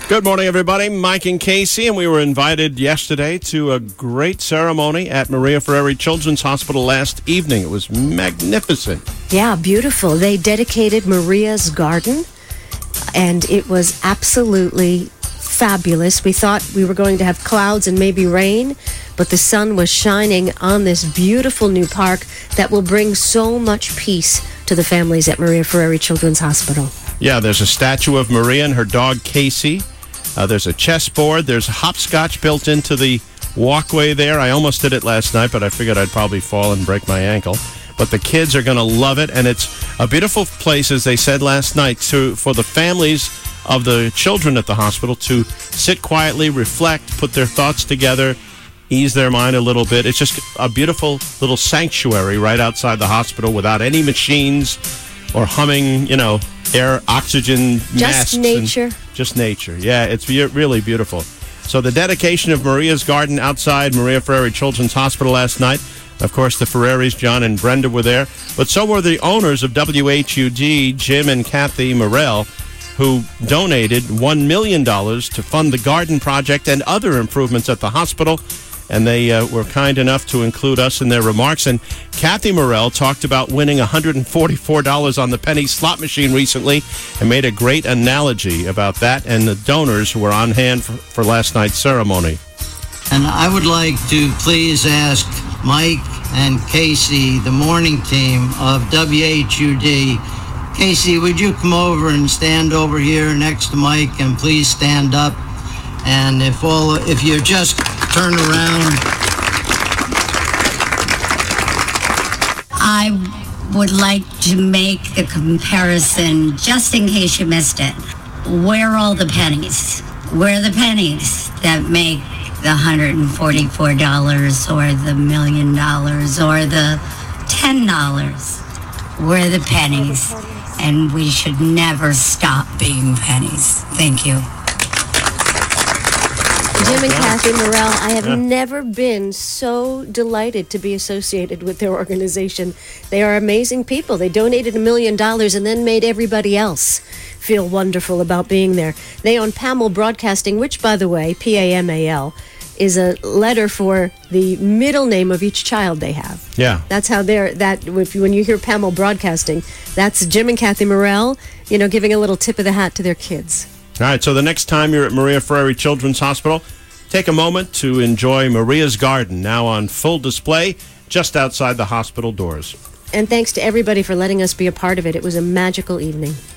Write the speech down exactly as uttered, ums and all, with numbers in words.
Good morning, everybody. Mike and Casey, and we were invited yesterday to a great ceremony at Maria Frere Children's Hospital last evening. It was magnificent. Yeah, beautiful. They dedicated Maria's Garden, and it was absolutely fabulous. We thought we were going to have clouds and maybe rain, but the sun was shining on this beautiful new park that will bring so much peace to the families at Maria Frere Children's Hospital. Yeah, there's a statue of Maria and her dog, Casey. Uh, there's a chessboard. There's hopscotch built into the walkway there. I almost did it last night, but I figured I'd probably fall and break my ankle. But the kids are going to love it, and it's a beautiful place, as they said last night, to for the families of the children at the hospital to sit quietly, reflect, put their thoughts together, ease their mind a little bit. It's just a beautiful little sanctuary right outside the hospital without any machines or humming, you know, air, oxygen masks. Just nature. Just nature. Yeah, it's be- really beautiful. So the dedication of Maria's Garden outside Maria Frere Children's Hospital last night. Of course, the Ferreris, John and Brenda, were there. But so were the owners of W H U D, Jim and Kathy Morell, who donated one million dollars to fund the garden project and other improvements at the hospital. And they uh, were kind enough to include us in their remarks. And Kathy Morell talked about winning one hundred forty-four dollars on the penny slot machine recently and made a great analogy about that. And the donors were on hand for, for last night's ceremony. And I would like to please ask Mike and Casey, the morning team of W H U D. Casey, would you come over and stand over here next to Mike, and please stand up. And if all, if you just turn around. I would like to make a comparison, just in case you missed it. Where are all the pennies? Where are the pennies that make the one hundred forty-four dollars or the million dollars or the ten dollars? Where are the pennies? And we should never stop being pennies. Thank you. Jim and Kathy Morell, I have yeah. never been so delighted to be associated with their organization. They are amazing people. They donated a million dollars and then made everybody else feel wonderful about being there. They own Pamal Broadcasting, which, by the way, P A M A L, is a letter for the middle name of each child they have. Yeah. That's how they're, that, if, when you hear Pamal Broadcasting, that's Jim and Kathy Morell, you know, giving a little tip of the hat to their kids. All right, so the next time you're at Maria Frere Children's Hospital, take a moment to enjoy Maria's Garden, now on full display just outside the hospital doors. And thanks to everybody for letting us be a part of it. It was a magical evening.